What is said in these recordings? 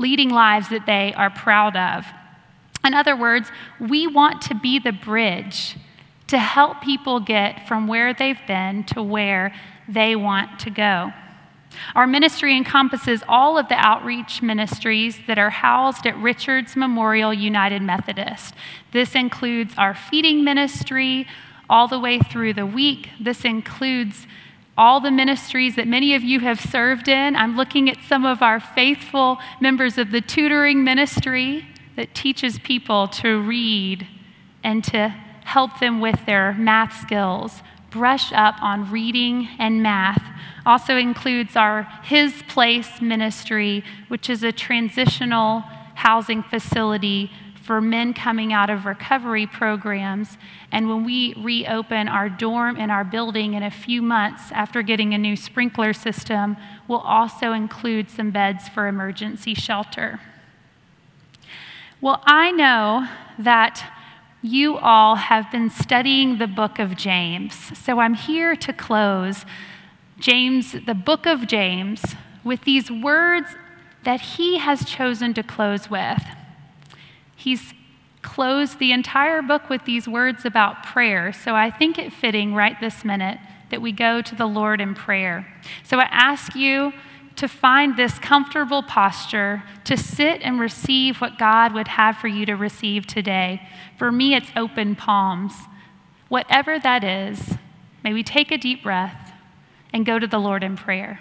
leading lives that they are proud of. In other words, we want to be the bridge to help people get from where they've been to where they want to go. Our ministry encompasses all of the outreach ministries that are housed at Richards Memorial United Methodist. This includes our feeding ministry all the way through the week. This includes all the ministries that many of you have served in. I'm looking at some of our faithful members of the tutoring ministry that teaches people to read and to help them with their math skills, brush up on reading and math. Also includes our His Place ministry, which is a transitional housing facility for men coming out of recovery programs. And when we reopen our dorm in our building in a few months after getting a new sprinkler system, we'll also include some beds for emergency shelter. Well, I know that you all have been studying the book of James. So I'm here to close the book of James, with these words that he has chosen to close with. He's closed the entire book with these words about prayer. So I think it fitting right this minute that we go to the Lord in prayer. So I ask you to find this comfortable posture to sit and receive what God would have for you to receive today. For me, it's open palms. Whatever that is, may we take a deep breath and go to the Lord in prayer.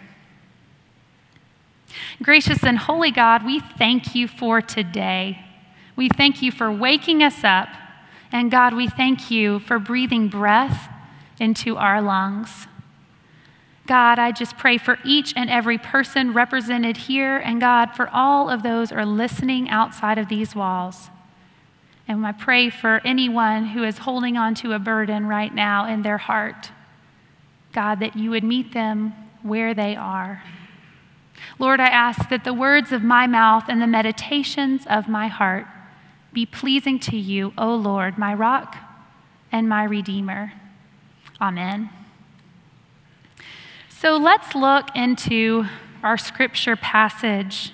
Gracious and holy God, we thank you for today. We thank you for waking us up. And God, we thank you for breathing breath into our lungs. God, I just pray for each and every person represented here, and God, for all of those who are listening outside of these walls. And I pray for anyone who is holding on to a burden right now in their heart, God, that you would meet them where they are. Lord, I ask that the words of my mouth and the meditations of my heart be pleasing to you, O Lord, my rock and my redeemer. Amen. So let's look into our scripture passage.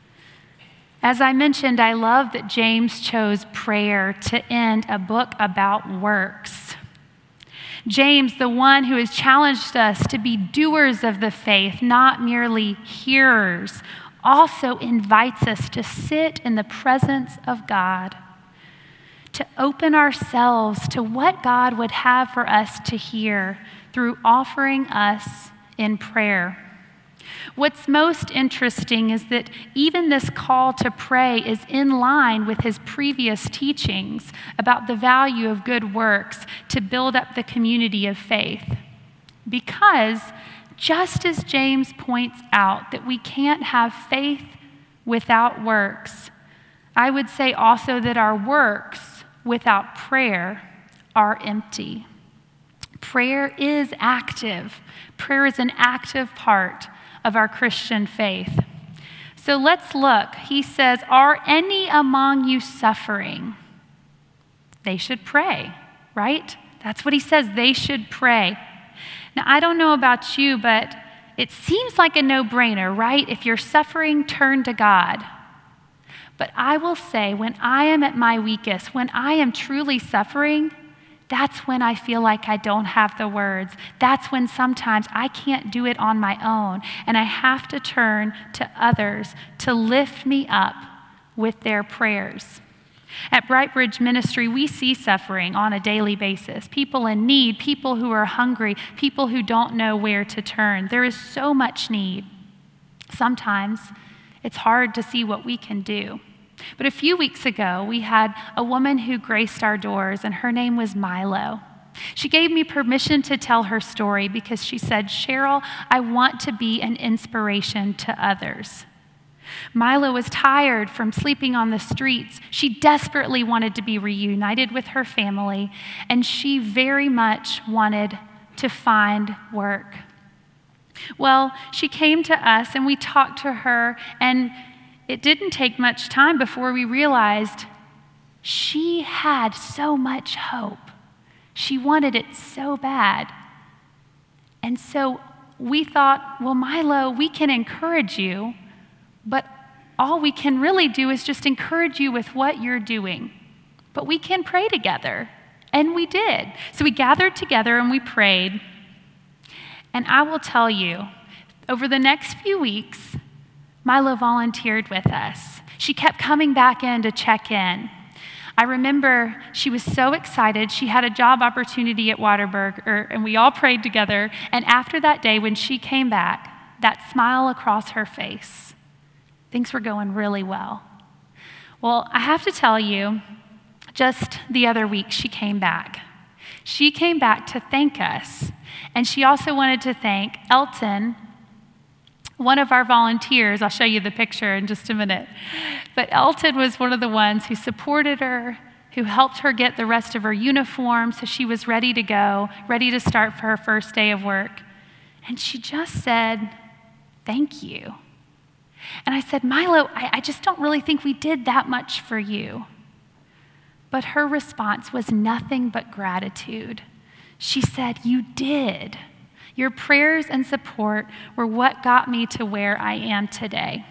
As I mentioned, I love that James chose prayer to end a book about works. James, the one who has challenged us to be doers of the faith, not merely hearers, also invites us to sit in the presence of God, to open ourselves to what God would have for us to hear through offering us in prayer. What's most interesting is that even this call to pray is in line with his previous teachings about the value of good works to build up the community of faith. Because just as James points out that we can't have faith without works, I would say also that our works without prayer are empty. Prayer is active. Prayer is an active part of our Christian faith. So let's look. He says, are any among you suffering? They should pray, right? That's what he says. They should pray. Now, I don't know about you, but it seems like a no-brainer, right? If you're suffering, turn to God. But I will say, when I am at my weakest, when I am truly suffering, that's when I feel like I don't have the words. That's when sometimes I can't do it on my own, and I have to turn to others to lift me up with their prayers. At Brightbridge Ministry, we see suffering on a daily basis. People in need, people who are hungry, people who don't know where to turn. There is so much need. Sometimes it's hard to see what we can do. But a few weeks ago, we had a woman who graced our doors, and her name was Milo. She gave me permission to tell her story because she said, Cheryl, I want to be an inspiration to others. Milo was tired from sleeping on the streets. She desperately wanted to be reunited with her family, and she very much wanted to find work. Well, she came to us, and we talked to her, and it didn't take much time before we realized she had so much hope. She wanted it so bad. And so we thought, well, Milo, we can encourage you, but all we can really do is just encourage you with what you're doing. But we can pray together. And we did. So we gathered together and we prayed. And I will tell you, over the next few weeks, Milo volunteered with us. She kept coming back in to check in. I remember she was so excited. She had a job opportunity at Waterberg, and we all prayed together. And after that day, when she came back, that smile across her face, things were going really well. Well, I have to tell you, just the other week, she came back. She came back to thank us. And she also wanted to thank Elton, one of our volunteers. I'll show you the picture in just a minute. But Elton was one of the ones who supported her, who helped her get the rest of her uniform so she was ready to go, ready to start for her first day of work. And she just said, thank you. And I said, Milo, I just don't really think we did that much for you. But her response was nothing but gratitude. She said, you did. Your prayers and support were what got me to where I am today.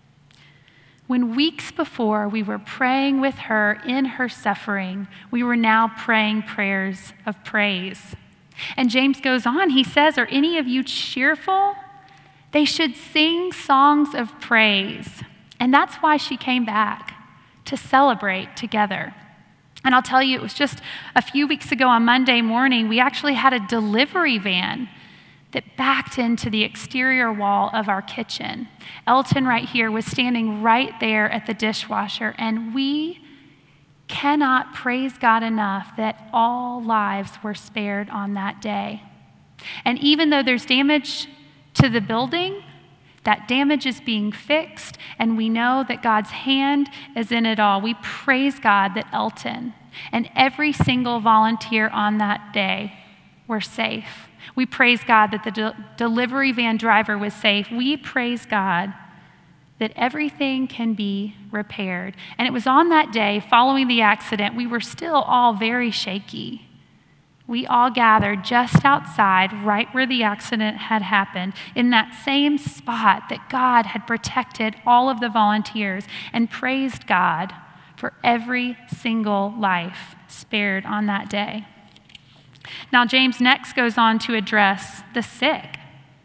When weeks before we were praying with her in her suffering, we were now praying prayers of praise. And James goes on, he says, are any of you cheerful? They should sing songs of praise. And that's why she came back, to celebrate together. And I'll tell you, it was just a few weeks ago on Monday morning, we actually had a delivery van that backed into the exterior wall of our kitchen. Elton right here was standing right there at the dishwasher, and we cannot praise God enough that all lives were spared on that day. And even though there's damage to the building, that damage is being fixed, and we know that God's hand is in it all. We praise God that Elton and every single volunteer on that day were safe. We praise God that the delivery van driver was safe. We praise God that everything can be repaired. And it was on that day, following the accident, we were still all very shaky. We all gathered just outside, right where the accident had happened, in that same spot that God had protected all of the volunteers, and praised God for every single life spared on that day. Now, James next goes on to address the sick.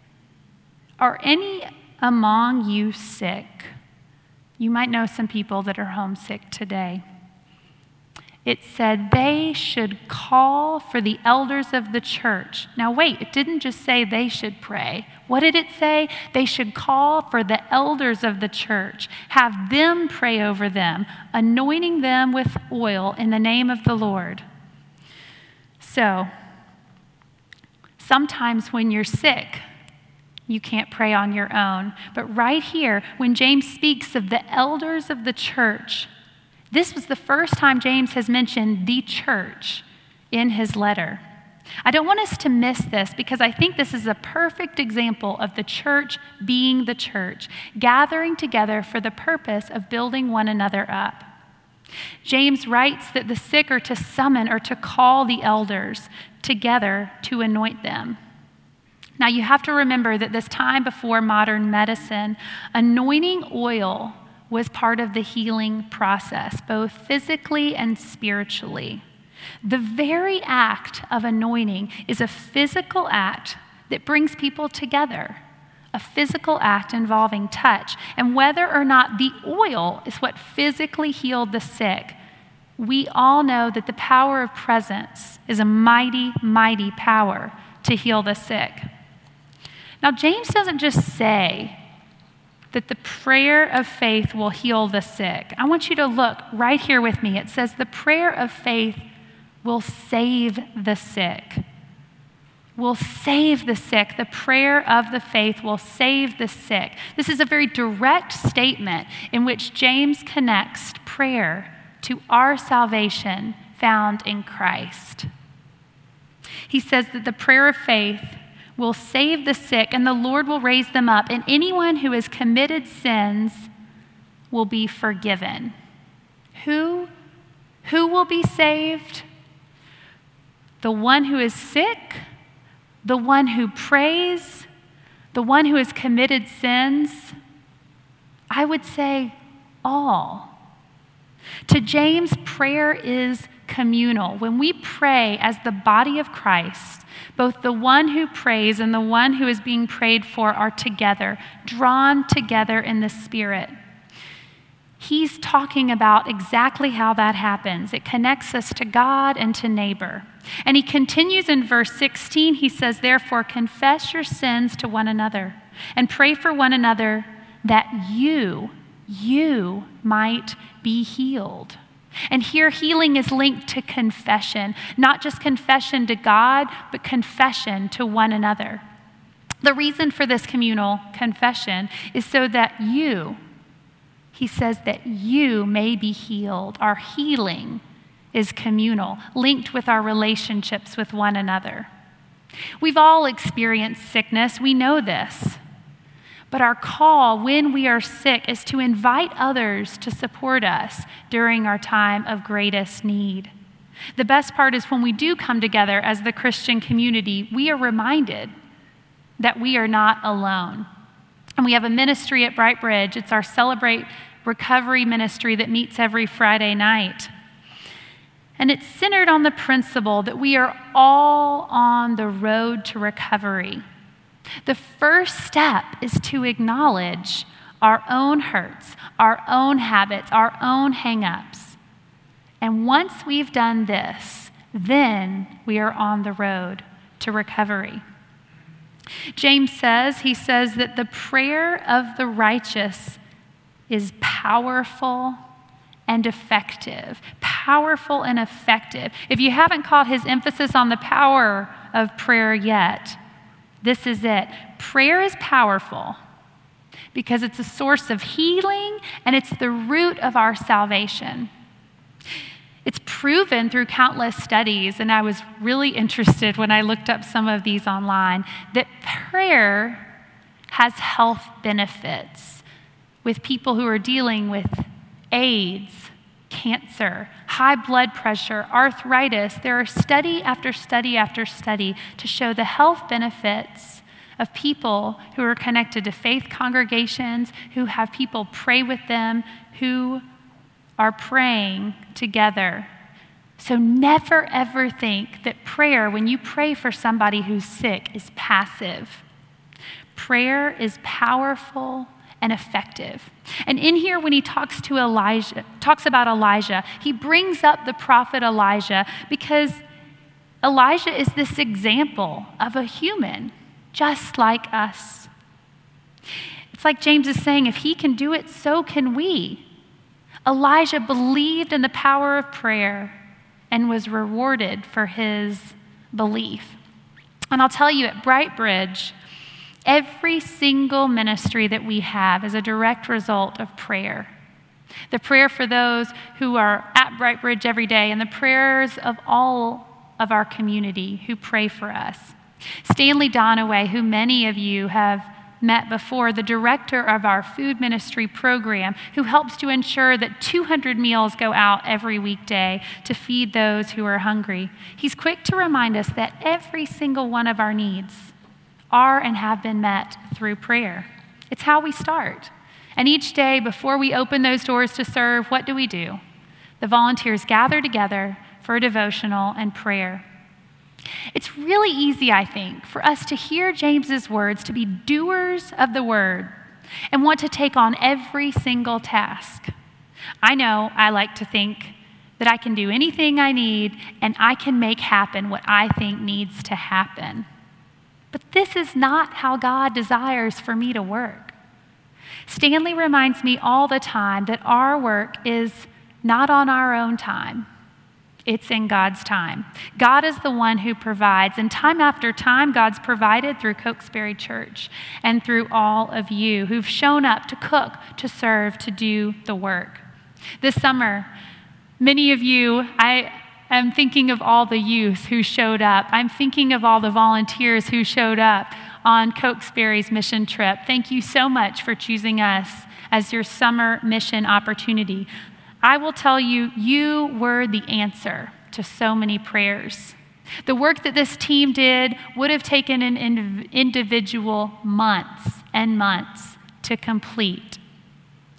Are any among you sick? You might know some people that are homesick today. It said they should call for the elders of the church. Now wait, it didn't just say they should pray. What did it say? They should call for the elders of the church, have them pray over them, anointing them with oil in the name of the Lord. So, sometimes when you're sick, you can't pray on your own. But right here, when James speaks of the elders of the church, this was the first time James has mentioned the church in his letter. I don't want us to miss this, because I think this is a perfect example of the church being the church, gathering together for the purpose of building one another up. James writes that the sick are to summon or to call the elders together to anoint them. Now you have to remember that this time before modern medicine, anointing oil was part of the healing process, both physically and spiritually. The very act of anointing is a physical act that brings people together, a physical act involving touch. And whether or not the oil is what physically healed the sick, we all know that the power of presence is a mighty, mighty power to heal the sick. Now, James doesn't just say that the prayer of faith will heal the sick. I want you to look right here with me. It says the prayer of faith will save the sick. Will save the sick. The prayer of the faith will save the sick. This is a very direct statement in which James connects prayer to our salvation found in Christ. He says that the prayer of faith will save the sick, and the Lord will raise them up, and anyone who has committed sins will be forgiven. Who will be saved? The one who is sick, the one who prays, the one who has committed sins? I would say all. To James, prayer is communal. When we pray as the body of Christ, both the one who prays and the one who is being prayed for are together, drawn together in the Spirit. He's talking about exactly how that happens. It connects us to God and to neighbor. And he continues in verse 16. He says, therefore, confess your sins to one another and pray for one another that you might be healed. And here, healing is linked to confession, not just confession to God, but confession to one another. The reason for this communal confession is so that he says that you may be healed. Our healing is communal, linked with our relationships with one another. We've all experienced sickness. We know this. But our call when we are sick is to invite others to support us during our time of greatest need. The best part is when we do come together as the Christian community, we are reminded that we are not alone. And we have a ministry at Bright Bridge. It's our Celebrate Recovery ministry that meets every Friday night. And it's centered on the principle that we are all on the road to recovery. The first step is to acknowledge our own hurts, our own habits, our own hang-ups. And once we've done this, then we are on the road to recovery. James says that the prayer of the righteous is powerful and effective. Powerful and effective. If you haven't caught his emphasis on the power of prayer yet, this is it. Prayer is powerful because it's a source of healing and it's the root of our salvation. It's proven through countless studies, and I was really interested when I looked up some of these online, that prayer has health benefits with people who are dealing with AIDS, cancer, high blood pressure, arthritis. There are study after study after study to show the health benefits of people who are connected to faith congregations, who have people pray with them, who are praying together. So never ever think that prayer, when you pray for somebody who's sick, is passive. Prayer is powerful and effective. And in here, when he talks about Elijah, he brings up the prophet Elijah because Elijah is this example of a human just like us. It's like James is saying, if he can do it, so can we. Elijah believed in the power of prayer and was rewarded for his belief. And I'll tell you, at Bright Bridge, every single ministry that we have is a direct result of prayer. The prayer for those who are at Bright Bridge every day and the prayers of all of our community who pray for us. Stanley Donaway, who many of you have met before, the director of our food ministry program, who helps to ensure that 200 meals go out every weekday to feed those who are hungry. He's quick to remind us that every single one of our needs are and have been met through prayer. It's how we start. And each day before we open those doors to serve, what do? The volunteers gather together for a devotional and prayer. It's really easy, I think, for us to hear James's words, to be doers of the word, and want to take on every single task. I know I like to think that I can do anything I need and I can make happen what I think needs to happen. But this is not how God desires for me to work. Stanley reminds me all the time that our work is not on our own time. It's in God's time. God is the one who provides, and time after time, God's provided through Cokesbury Church and through all of you who've shown up to cook, to serve, to do the work. This summer, many of you, I am thinking of all the youth who showed up. I'm thinking of all the volunteers who showed up on Cokesbury's mission trip. Thank you so much for choosing us as your summer mission opportunity. I will tell you, you were the answer to so many prayers. The work that this team did would have taken an individual months and months to complete.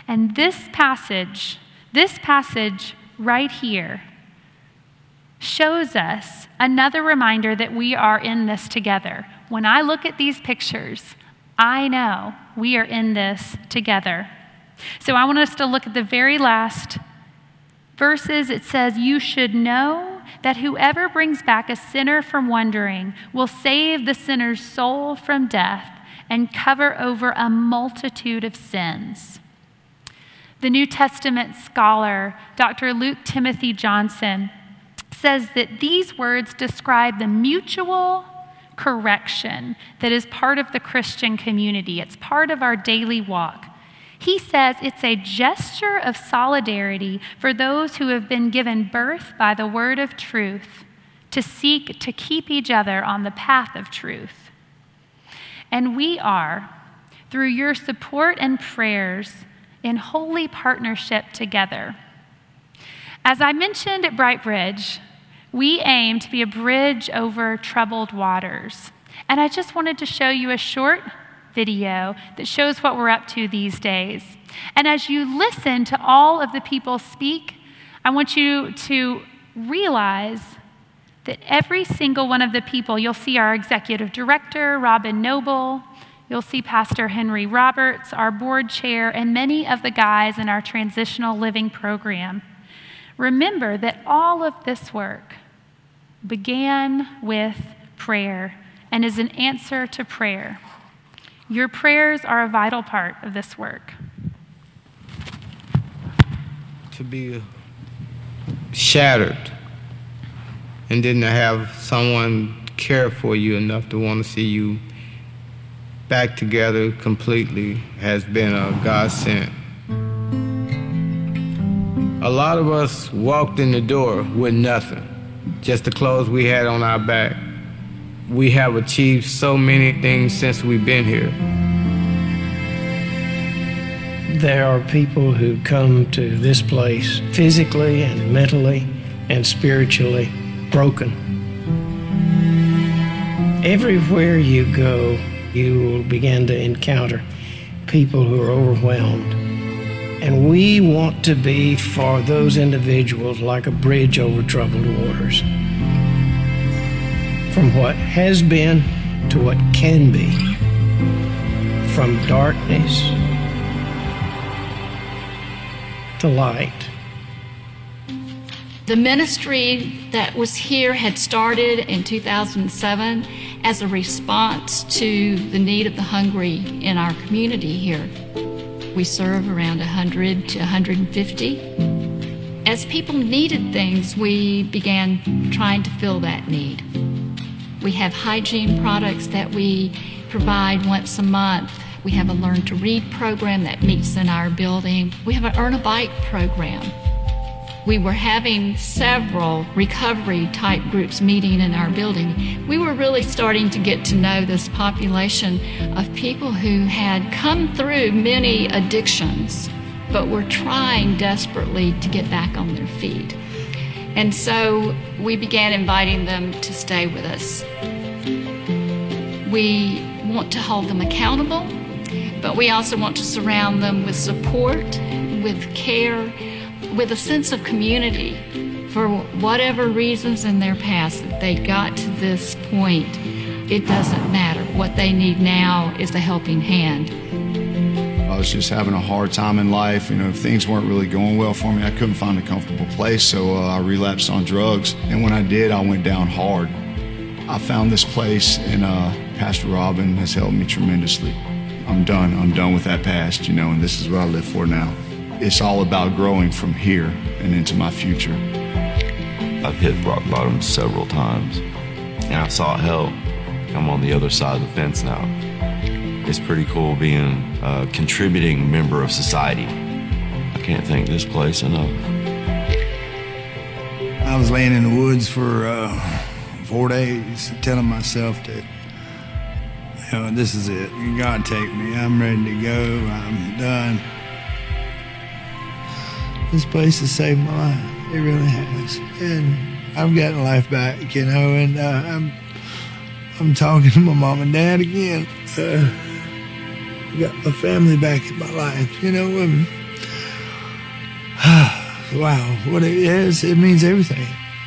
And this passage right here shows us another reminder that we are in this together. When I look at these pictures, I know we are in this together. So I want us to look at the very last verses. It says, "You should know that whoever brings back a sinner from wandering will save the sinner's soul from death and cover over a multitude of sins." The New Testament scholar, Dr. Luke Timothy Johnson, says that these words describe the mutual correction that is part of the Christian community. It's part of our daily walk. He says it's a gesture of solidarity for those who have been given birth by the word of truth to seek to keep each other on the path of truth. And we are, through your support and prayers, in holy partnership together. As I mentioned at Bright Bridge, we aim to be a bridge over troubled waters. And I just wanted to show you a short video that shows what we're up to these days. And as you listen to all of the people speak, I want you to realize that every single one of the people, you'll see our executive director, Robin Noble, you'll see Pastor Henry Roberts, our board chair, and many of the guys in our transitional living program. Remember that all of this work began with prayer and is an answer to prayer. Your prayers are a vital part of this work. To be shattered and then to have someone care for you enough to want to see you back together completely has been a godsend. A lot of us walked in the door with nothing, just the clothes we had on our back. We have achieved so many things since we've been here. There are people who come to this place physically and mentally and spiritually broken. Everywhere you go, you will begin to encounter people who are overwhelmed. And we want to be, for those individuals, like a bridge over troubled waters. From what has been to what can be. From darkness to light. The ministry that was here had started in 2007 as a response to the need of the hungry in our community here. We serve around 100 to 150. As people needed things, we began trying to fill that need. We have hygiene products that we provide once a month. We have a Learn to Read program that meets in our building. We have an Earn a Bite program. We were having several recovery type groups meeting in our building. We were really starting to get to know this population of people who had come through many addictions, but were trying desperately to get back on their feet. And so we began inviting them to stay with us. We want to hold them accountable, but we also want to surround them with support, with care, with a sense of community. For whatever reasons in their past that they got to this point, it doesn't matter. What they need now is a helping hand. I was just having a hard time in life. Things weren't really going well for me. I couldn't find a comfortable place, so I relapsed on drugs. And when I did, I went down hard. I found this place, and Pastor Robin has helped me tremendously. I'm done with that past, and this is what I live for now. It's all about growing from here and into my future. I've hit rock bottom several times, and I sought help. I'm on the other side of the fence now. It's pretty cool being a contributing member of society. I can't thank this place enough. I was laying in the woods for 4 days, telling myself that, this is it. God take me. I'm ready to go. I'm done. This place has saved my life. It really has. And I've gotten life back, and I'm talking to my mom and dad again. I got my family back in my life, and Wow, what it is, it means everything.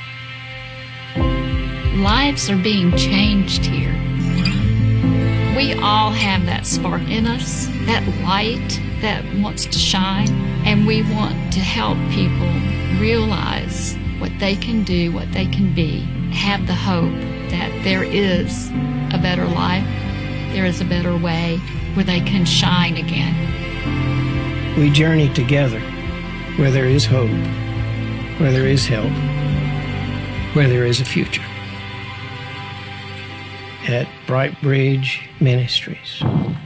Lives are being changed here. We all have that spark in us, that light that wants to shine, and we want to help people realize what they can do, what they can be, have the hope that there is a better life, there is a better way where they can shine again. We journey together where there is hope, where there is help, where there is a future. At Bright Bridge Ministries.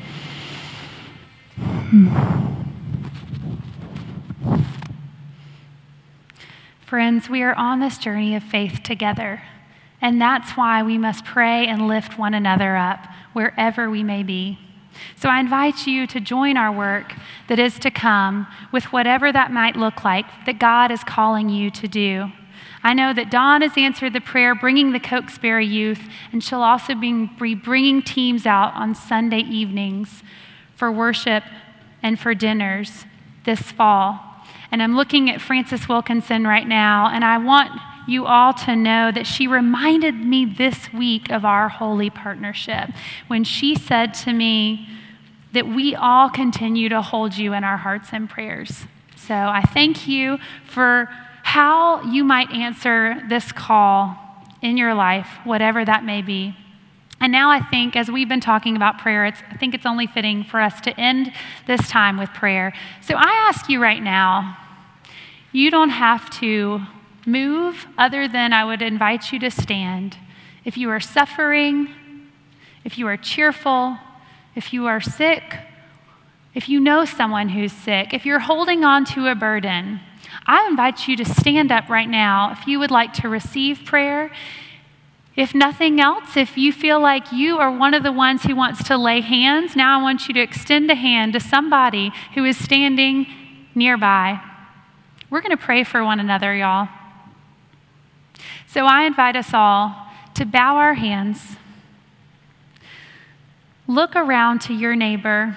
Friends, we are on this journey of faith together, and that's why we must pray and lift one another up wherever we may be. So I invite you to join our work that is to come with whatever that might look like that God is calling you to do. I know that Dawn has answered the prayer bringing the Cokesbury youth, and she'll also be bringing teams out on Sunday evenings for worship and for dinners this fall. And I'm looking at Frances Wilkinson right now, and I want you all to know that she reminded me this week of our holy partnership when she said to me that we all continue to hold you in our hearts and prayers. So I thank you for how you might answer this call in your life, whatever that may be. And now I think, as we've been talking about prayer, I think it's only fitting for us to end this time with prayer. So I ask you right now, you don't have to move other than I would invite you to stand. If you are suffering, if you are cheerful, if you are sick, if you know someone who's sick, if you're holding on to a burden, I invite you to stand up right now if you would like to receive prayer. If nothing else, if you feel like you are one of the ones who wants to lay hands, now I want you to extend a hand to somebody who is standing nearby. We're going to pray for one another, y'all. So I invite us all to bow our hands. Look around to your neighbor.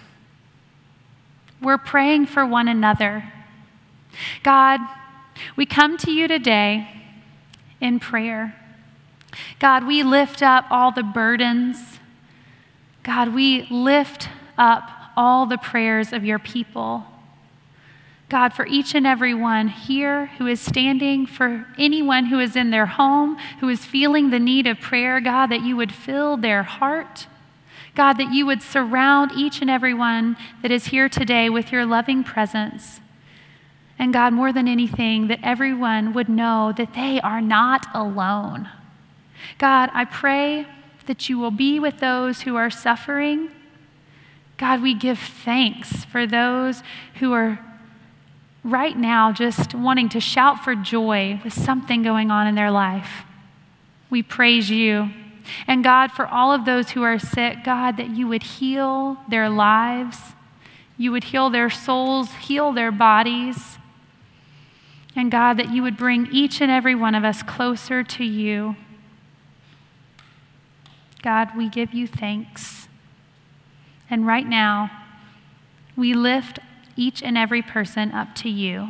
We're praying for one another. God, we come to you today in prayer. God, we lift up all the burdens. God, we lift up all the prayers of your people. God, for each and every one here who is standing, for anyone who is in their home, who is feeling the need of prayer, God, that you would fill their heart. God, that you would surround each and every one that is here today with your loving presence. And God, more than anything, that everyone would know that they are not alone. God, I pray that you will be with those who are suffering. God, we give thanks for those who are right now just wanting to shout for joy with something going on in their life. We praise you. And God, for all of those who are sick, God, that you would heal their lives, you would heal their souls, heal their bodies. And God, that you would bring each and every one of us closer to you. God, we give you thanks. And right now, we lift each and every person up to you.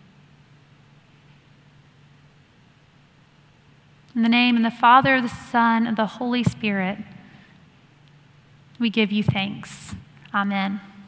In the name of the Father, of the Son, and the Holy Spirit, we give you thanks. Amen.